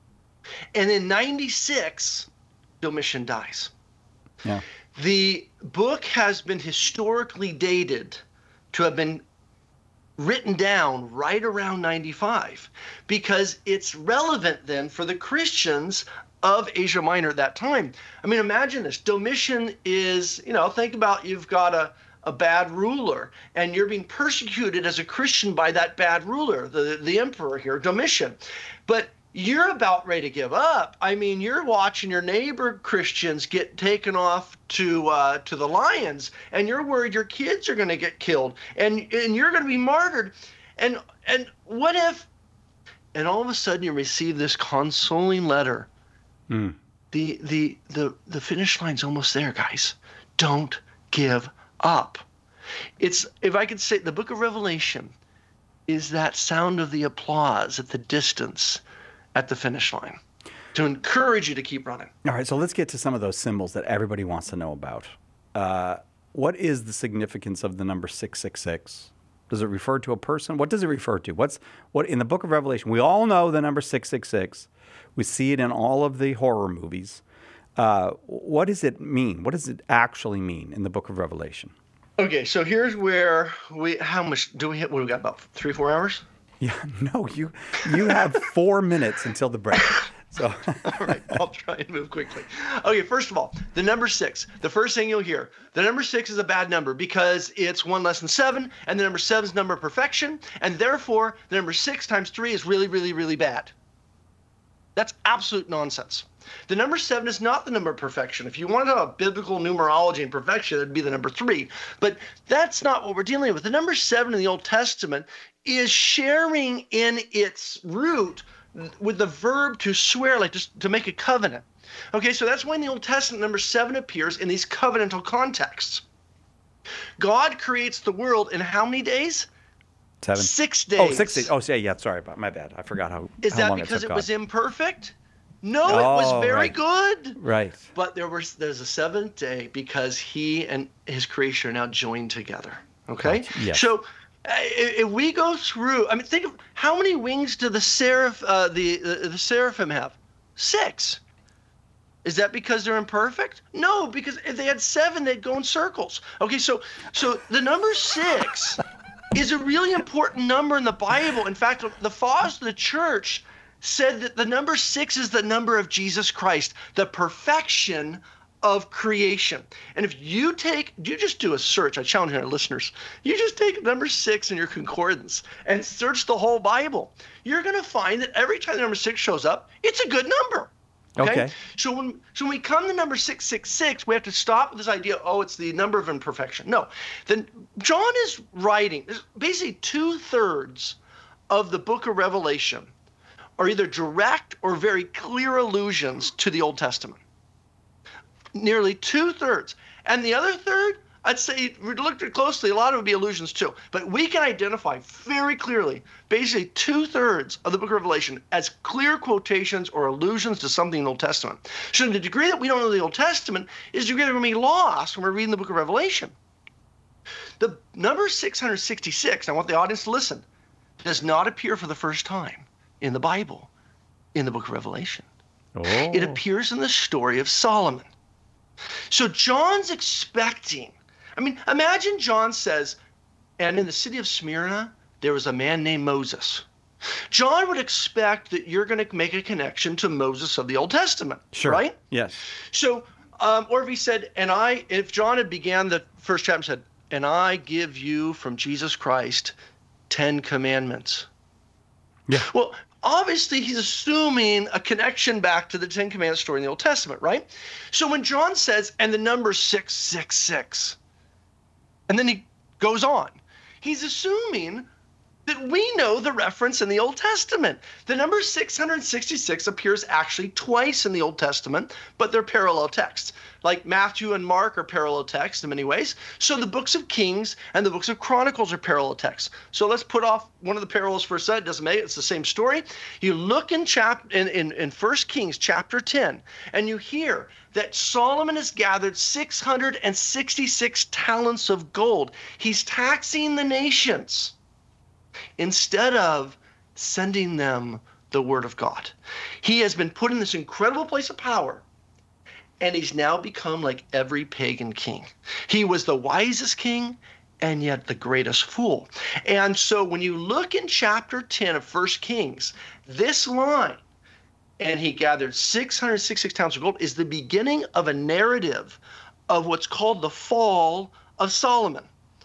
And in ninety-six, Domitian dies. Yeah. The book has been historically dated to have been written down right around ninety-five because it's relevant then for the Christians of Asia Minor at that time. I mean, imagine this. Domitian is, you know, think about you've got a, a bad ruler and you're being persecuted as a Christian by that bad ruler, the, the emperor here, Domitian. But you're about ready to give up. I mean, you're watching your neighbor Christians get taken off to uh, to the lions, and you're worried your kids are going to get killed, and and you're going to be martyred. And and what if? And all of a sudden, you receive this consoling letter. Mm. The the the the finish line's almost there, guys. Don't give up. It's, if I could say, the Book of Revelation is that sound of the applause at the distance, at the finish line, to encourage you to keep running. All right, so let's get to some of those symbols that everybody wants to know about. Uh, what is the significance of the number six six six? Does it refer to a person? What does it refer to? What's what in the Book of Revelation? We all know the number six six six. We see it in all of the horror movies. Uh, what does it mean? What does it actually mean in the Book of Revelation? Okay, so here's where we. How much do we hit? What, we got about three, four hours? Yeah, no, you you have four minutes until the break. So all right, I'll try and move quickly. Okay, first of all, the number six. The first thing you'll hear, the number six is a bad number because it's one less than seven, and the number seven is number of perfection, and therefore the number six times three is really, really, really bad. That's absolute nonsense. The number seven is not the number of perfection. If you want to have biblical numerology and perfection, it'd be the number three. But that's not what we're dealing with. The number seven in the Old Testament is sharing in its root with the verb to swear, like just to make a covenant. Okay, so that's why in the Old Testament, number seven appears in these covenantal contexts. God creates the world in how many days? Seven. Six days. Oh, six days. Oh, yeah, yeah. Sorry, about my bad. I forgot how. Is how that long because it, it took was God. imperfect? No, Oh, it was very right. good. Right. But there was there's a seventh day because he and his creation are now joined together. Okay? Gotcha. Yes. So uh, if if we go through, I mean, think of how many wings do the seraph, uh, the, the the seraphim have? Six. Is that because they're imperfect? No, because if they had seven, they'd go in circles. Okay, so so the number six is a really important number in the Bible. In fact, the fathers of the church said that the number six is the number of Jesus Christ, the perfection of creation. And if you take, you just do a search, I challenge our listeners, you just take number six in your concordance and search the whole Bible. You're going to find that every time the number six shows up, it's a good number. Okay? Okay. So when so when we come to number six six six, we have to stop with this idea, oh, it's the number of imperfection. No. Then John is writing, basically two-thirds of the book of Revelation are either direct or very clear allusions to the Old Testament. Nearly two-thirds. And the other third, I'd say, if we looked at it closely, a lot of it would be allusions too. But we can identify very clearly, basically two-thirds of the book of Revelation as clear quotations or allusions to something in the Old Testament. So to the degree that we don't know the Old Testament is the degree that we're going to be lost when we're reading the book of Revelation. The number six hundred sixty-six, I want the audience to listen, does not appear for the first time in the Bible, in the book of Revelation. Oh. It appears in the story of Solomon. So John's expecting, I mean, imagine John says, and in the city of Smyrna, there was a man named Moses. John would expect that you're going to make a connection to Moses of the Old Testament, Sure. right? Yes. So Um, or if he said, and I, if John had began the first chapter and said, and I give you from Jesus Christ Ten Commandments. Yeah. Well, obviously he's assuming a connection back to the Ten Commandments story in the Old Testament, right? So when John says, and the number six six six, and then he goes on, he's assuming that we know the reference in the Old Testament. The number six hundred sixty-six appears actually twice in the Old Testament, but they're parallel texts. Like Matthew and Mark are parallel texts in many ways. So the books of Kings and the books of Chronicles are parallel texts. So let's put off one of the parallels for a second. It doesn't make it. It's the same story. You look in chap in, in, in First Kings chapter ten, and you hear that Solomon has gathered six hundred sixty-six talents of gold. He's taxing the nations instead of sending them the word of God. He has been put in this incredible place of power, and he's now become like every pagan king. He was the wisest king and yet the greatest fool. And so when you look in chapter ten of First Kings, this line, and he gathered six hundred sixty-six talents of gold, is the beginning of a narrative of what's called the fall of Solomon.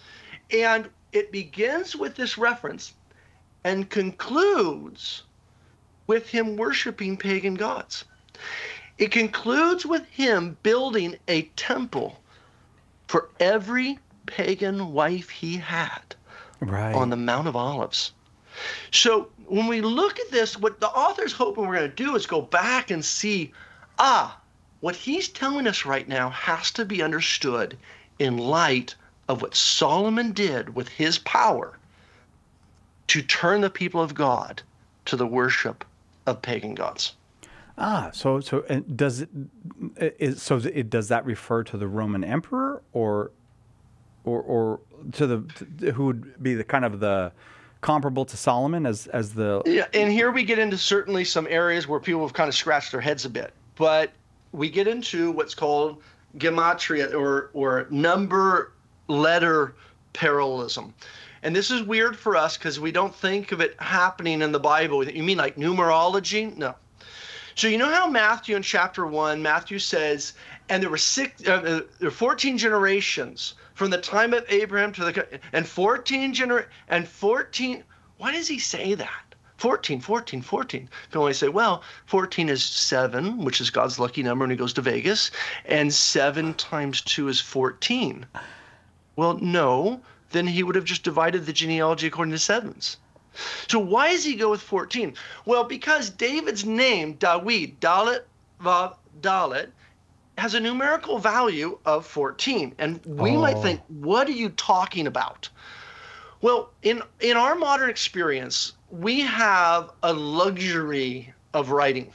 And it begins with this reference and concludes with him worshiping pagan gods. It concludes with him building a temple for every pagan wife he had right. on the Mount of Olives. So when we look at this, what the author's hoping we're going to do is go back and see, ah, what he's telling us right now has to be understood in light of what Solomon did with his power to turn the people of God to the worship of pagan gods. Ah, so so and does it is so it does that refer to the Roman emperor or or or to the to, who would be the kind of the comparable to Solomon as as the Yeah, and here we get into certainly some areas where people have kind of scratched their heads a bit, but we get into what's called gematria or or number letter parallelism. And this is weird for us because we don't think of it happening in the Bible. You mean like numerology? No. So you know how Matthew in chapter one, Matthew says, and there were six, uh, there were fourteen generations from the time of Abraham to the, and fourteen gener, and fourteen, why does he say that? fourteen, fourteen, fourteen. People always say, well, fourteen is seven, which is God's lucky number when he goes to Vegas, and seven times two is fourteen. Well, no, then he would have just divided the genealogy according to sevens. So why does he go with fourteen? Well, because David's name, Dawid, Dalet, Vav, Dalet, has a numerical value of fourteen. And we oh. might think, what are you talking about? Well, in, in our modern experience, we have a luxury of writing.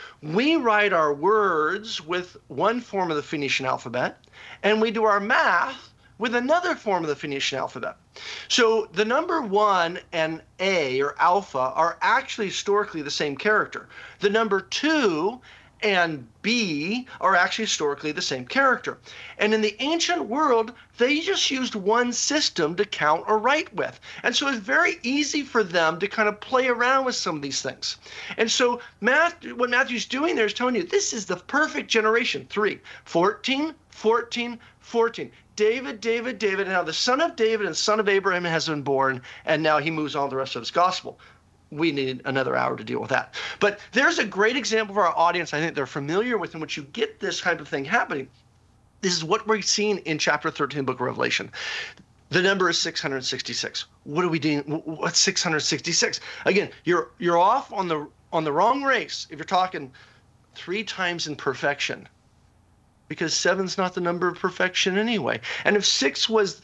We write our words with one form of the Phoenician alphabet, and we do our math with another form of the Phoenician alphabet. So the number one and A, or alpha, are actually historically the same character. The number two and B are actually historically the same character. And in the ancient world, they just used one system to count or write with. And so it's very easy for them to kind of play around with some of these things. And so Matthew, what Matthew's doing there is telling you, this is the perfect generation. Three, fourteen, fourteen, fourteen. David, David, David, and now the son of David and son of Abraham has been born, and now he moves on to the rest of his gospel. We need another hour to deal with that. But there's a great example for our audience I think they're familiar with in which you get this type of thing happening. This is what we're seeing in chapter thirteen of the book of Revelation. The number is six hundred sixty-six. What are we doing? What's six hundred sixty-six? Again, you're you're off on the on the wrong race if you're talking three times in perfection. Because seven's not the number of perfection anyway. And if six was,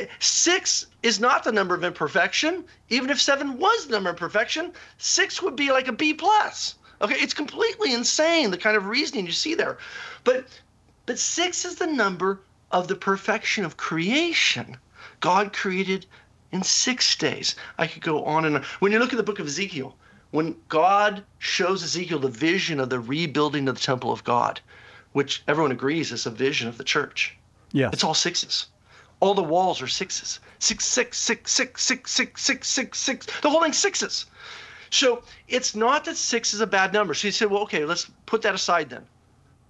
six is not the number of imperfection. Even if seven was the number of perfection, six would be like a B plus. Okay, it's completely insane, the kind of reasoning you see there. But, but six is the number of the perfection of creation. God created in six days. I could go on and on. When you look at the book of Ezekiel, when God shows Ezekiel the vision of the rebuilding of the temple of God, which everyone agrees is a vision of the church. Yeah, it's all sixes. All the walls are sixes. Six, six, six, six, six, six, six, six, six. The whole thing's sixes. So it's not that six is a bad number. So you say, well, okay, let's put that aside then.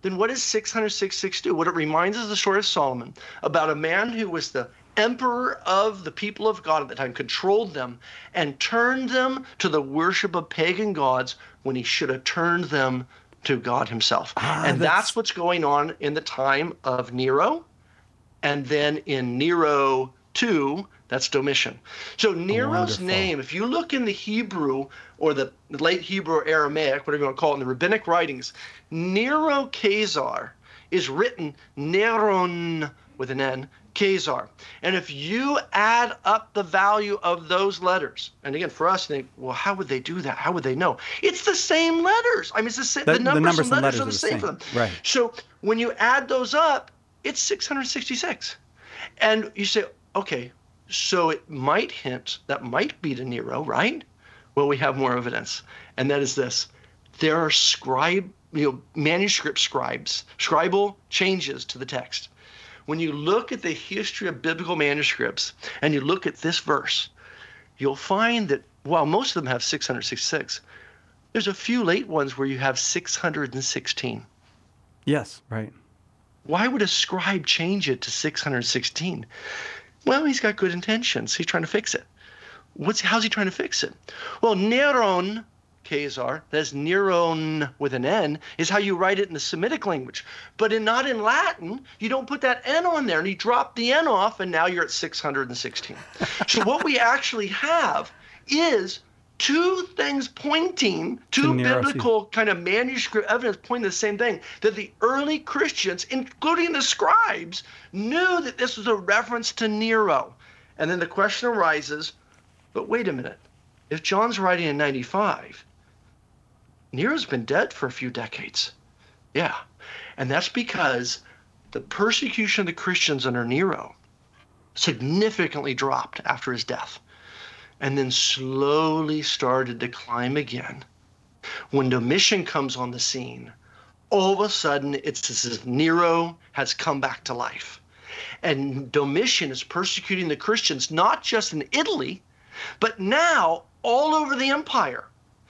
then what does six sixty-six do? What it reminds us of the story of Solomon about a man who was the emperor of the people of God at the time, controlled them, and turned them to the worship of pagan gods when he should have turned them to God himself. Ah, and that's... that's what's going on in the time of Nero. And then in Nero two, that's Domitian. So Nero's Wonderful. name, if you look in the Hebrew or the late Hebrew or Aramaic, whatever you want to call it, in the rabbinic writings, Nero Caesar is written Neron with an N, Caesar. And if you add up the value of those letters, and again, for us, think, well, how would they do that? How would they know? It's the same letters. I mean, it's the same. The, the, numbers, the numbers and letters, letters are the same, same for them. Right. So when you add those up, it's six sixty-six. And you say, okay, so it might hint, that might be to Nero, right? Well, we have more evidence. And that is this. There are scribe, you know, manuscript scribes, scribal changes to the text. When you look at the history of biblical manuscripts and you look at this verse, you'll find that while most of them have six sixty-six, there's a few late ones where you have six hundred sixteen. Yes, right. Why would a scribe change it to six hundred sixteen? Well, he's got good intentions. He's trying to fix it. What's how's he trying to fix it? Well, Neron Caesar, that's Neron with an N, is how you write it in the Semitic language. But in not in Latin, you don't put that N on there, and you drop the N off, and now you're at six hundred sixteen. So what we actually have is two things pointing to biblical kind of manuscript evidence pointing to the same thing, that the early Christians, including the scribes, knew that this was a reference to Nero. And then the question arises, but wait a minute, if John's writing in ninety-five, Nero's been dead for a few decades. Yeah, and that's because the persecution of the Christians under Nero significantly dropped after his death, and then slowly started to climb again. When Domitian comes on the scene, all of a sudden it's as if Nero has come back to life. And Domitian is persecuting the Christians, not just in Italy, but now all over the empire.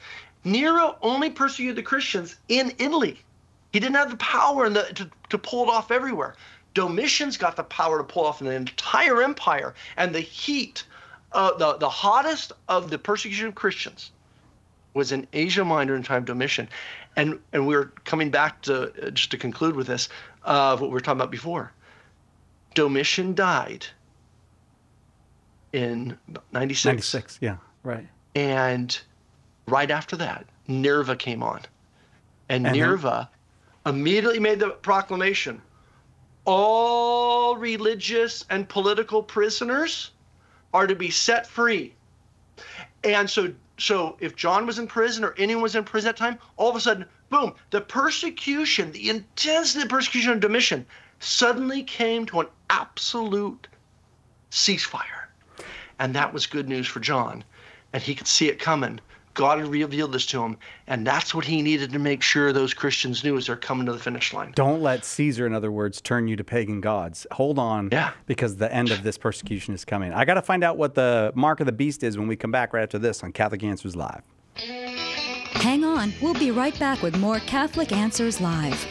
Nero only persecuted the Christians in Italy. He didn't have the power in the, to, to pull it off everywhere. Domitian's got the power to pull off in the entire empire, and the heat, uh, the, the hottest of the persecution of Christians was in Asia Minor in the time of Domitian. And, and we're coming back to, uh, just to conclude with this, uh, what we were talking about before. Domitian died in ninety-six. ninety-six, yeah, right. And right after that, Nerva came on. And, and Nerva then... immediately made the proclamation, all religious and political prisoners are to be set free. And so, so if John was in prison or anyone was in prison at that time, all of a sudden, boom, the persecution, the intensity of the persecution of Domitian suddenly came to an absolute ceasefire. And that was good news for John. And he could see it coming. God had revealed this to him. And that's what he needed to make sure those Christians knew as they're coming to the finish line. Don't let Caesar, in other words, turn you to pagan gods. Hold on, yeah. because the end of this persecution is coming. I got to find out what the mark of the beast is when we come back right after this on Catholic Answers Live. Hang on. We'll be right back with more Catholic Answers Live.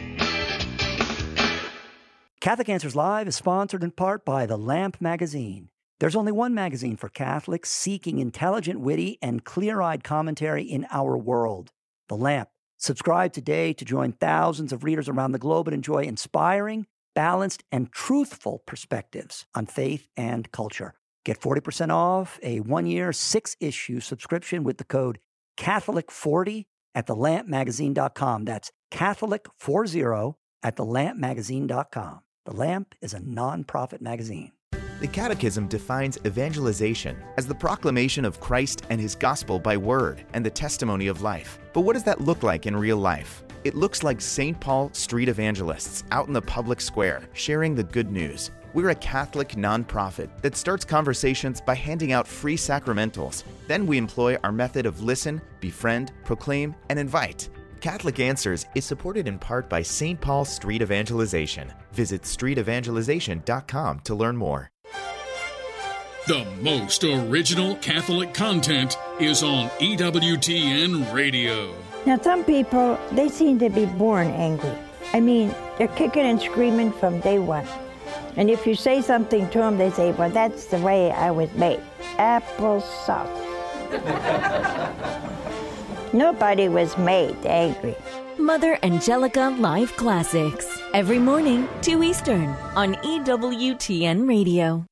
Catholic Answers Live is sponsored in part by The Lamp Magazine. There's only one magazine for Catholics seeking intelligent, witty, and clear-eyed commentary in our world. The Lamp. Subscribe today to join thousands of readers around the globe and enjoy inspiring, balanced, and truthful perspectives on faith and culture. Get forty percent off a one-year, six-issue subscription with the code Catholic forty at the lamp magazine dot com. That's Catholic forty at the lamp magazine dot com. The Lamp is a non-profit magazine. The Catechism defines evangelization as the proclamation of Christ and His gospel by word and the testimony of life. But what does that look like in real life? It looks like Saint Paul street evangelists out in the public square sharing the good news. We're a Catholic nonprofit that starts conversations by handing out free sacramentals. Then we employ our method of listen, befriend, proclaim, and invite. Catholic Answers is supported in part by Saint Paul Street Evangelization. Visit street evangelization dot com to learn more. The most original Catholic content is on E W T N Radio. Now, some people, they seem to be born angry. I mean, they're kicking and screaming from day one. And if you say something to them, they say, well, that's the way I was made. Applesauce. Nobody was made angry. Mother Angelica Live Classics. Every morning, two Eastern, on E W T N Radio.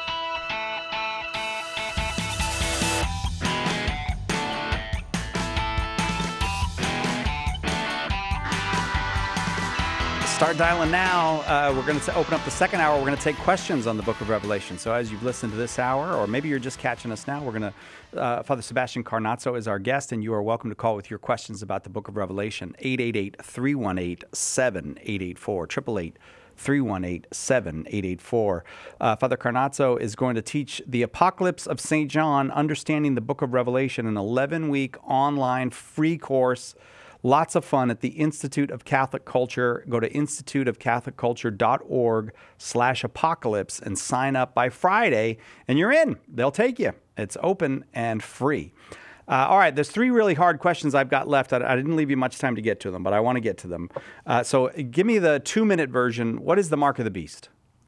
Start dialing now. Uh, we're going to open up the second hour. We're going to take questions on the book of Revelation. So as you've listened to this hour, or maybe you're just catching us now, we're going to, uh, Father Sebastian Carnazzo is our guest, and you are welcome to call with your questions about the book of Revelation. eight eight eight, three one eight, seven eight eight four, eight eight eight, three one eight, seven eight eight four. Uh, Father Carnazzo is going to teach the Apocalypse of Saint John, Understanding the Book of Revelation, an eleven-week online free course. Lots of fun at the Institute of Catholic Culture. Go to institute of catholic culture dot org slash apocalypse and sign up by Friday, and you're in. They'll take you. It's open and free. Uh, all right, there's three really hard questions I've got left. I, I didn't leave you much time to get to them, but I want to get to them. Uh, so give me the two-minute version. What is the mark of the beast?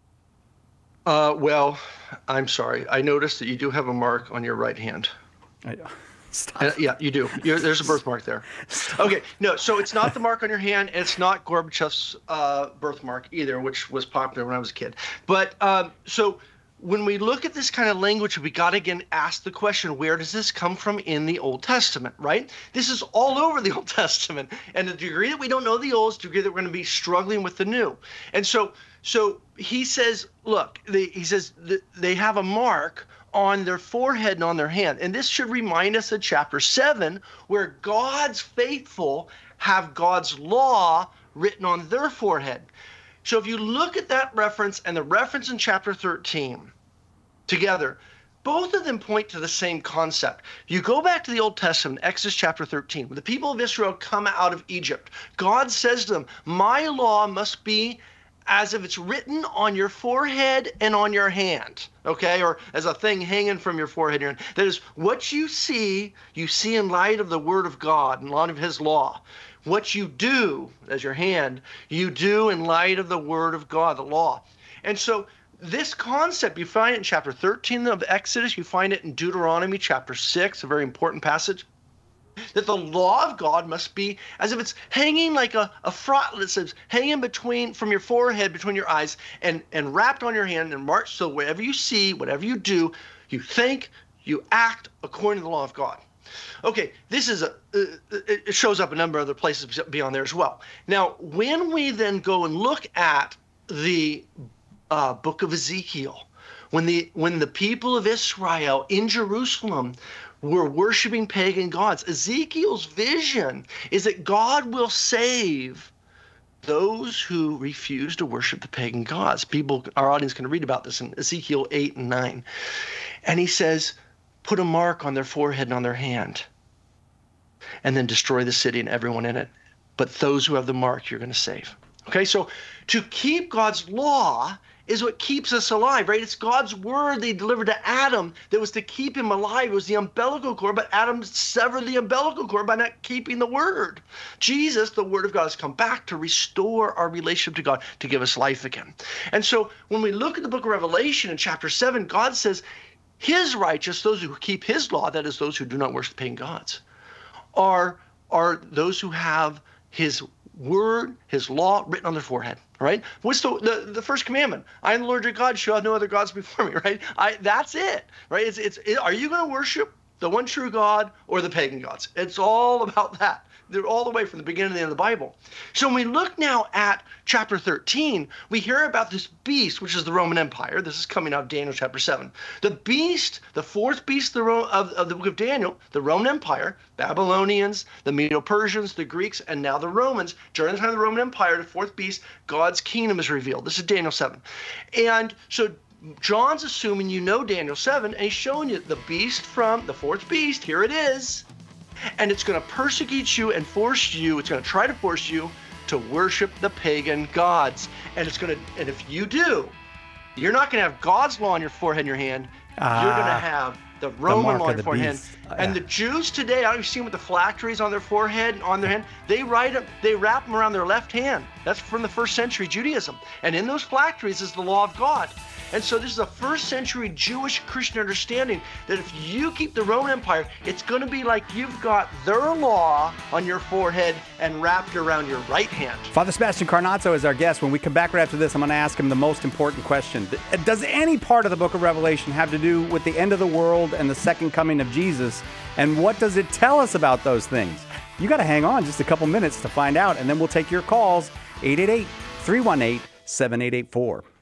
Uh, well, I'm sorry. I noticed that you do have a mark on your right hand. I, Uh, yeah, you do. You're, there's a birthmark there. Okay, no, so it's not the mark on your hand. And it's not Gorbachev's uh, birthmark either, which was popular when I was a kid. But um, so when we look at this kind of language, we got to again ask the question, where does this come from in the Old Testament, right? This is all over the Old Testament. And the degree that we don't know the Old is the degree that we're going to be struggling with the New. And so, so he says, look, they, he says they have a mark on their forehead and on their hand. And this should remind us of chapter seven, where God's faithful have God's law written on their forehead. So if you look at that reference and the reference in chapter thirteen together, both of them point to the same concept. You go back to the Old Testament, Exodus chapter thirteen, when the people of Israel come out of Egypt, God says to them, my law must be as if it's written on your forehead and on your hand, okay? Or as a thing hanging from your forehead. And that is, what you see, you see in light of the word of God and light of his law. What you do as your hand, you do in light of the word of God, the law. And so this concept, you find it in chapter thirteen of Exodus. You find it in Deuteronomy chapter six, a very important passage. That the law of God must be as if it's hanging like a, a frontlet, says hanging between from your forehead, between your eyes, and, and wrapped on your hand and marched. So whatever you see, whatever you do, you think, you act according to the law of God. Okay, this is a, uh, it shows up a number of other places beyond there as well. Now, when we then go and look at the uh, book of Ezekiel, when the when the people of Israel in Jerusalem were worshiping pagan gods, Ezekiel's vision is that God will save those who refuse to worship the pagan gods. People, our audience can read about this in Ezekiel eight and nine. And he says, put a mark on their forehead and on their hand, and then destroy the city and everyone in it. But those who have the mark, you're going to save. Okay, so to keep God's law is what keeps us alive, right? It's God's word they delivered to Adam that was to keep him alive. It was the umbilical cord, but Adam severed the umbilical cord by not keeping the word. Jesus, the word of God, has come back to restore our relationship to God, to give us life again. And so when we look at the book of Revelation in chapter seven, God says his righteous, those who keep his law, that is those who do not worship pagan gods, are, are those who have his word, his law written on their forehead, right? What's the, the the first commandment? I am the Lord your God, shall have no other gods before me, right? I that's it, right? It's it's it, are you going to worship the one true God or the pagan gods? It's all about that. They're all the way from the beginning to the end of the Bible. So when we look now at chapter thirteen, we hear about this beast, which is the Roman Empire. This is coming out of Daniel chapter seven. The beast, the fourth beast of the, of, of the book of Daniel, the Roman Empire, Babylonians, the Medo-Persians, the Greeks, and now the Romans. During the time of the Roman Empire, the fourth beast, God's kingdom is revealed. This is Daniel seven. And so John's assuming you know Daniel seven, and he's showing you the beast from the fourth beast. Here it is. And it's going to persecute you and force you, it's going to try to force you to worship the pagan gods. And it's going to, and if you do, you're not going to have God's law on your forehead and your hand. Ah. You're going to have The Roman mark law of on the your forehead. beast. And the Jews today, I've seen with the phylacteries on their forehead, on their hand, they write them, they wrap them around their left hand. That's from the first century Judaism. And in those phylacteries is the law of God. And so this is a first century Jewish Christian understanding that if you keep the Roman Empire, it's going to be like you've got their law on your forehead and wrapped around your right hand. Father Sebastian Carnazzo is our guest. When we come back right after this, I'm going to ask him the most important question. Does any part of the book of Revelation have to do with the end of the world and the second coming of Jesus? And what does it tell us about those things? You got to hang on just a couple minutes to find out, and then we'll take your calls, eight eight eight, three one eight, seven eight eight four.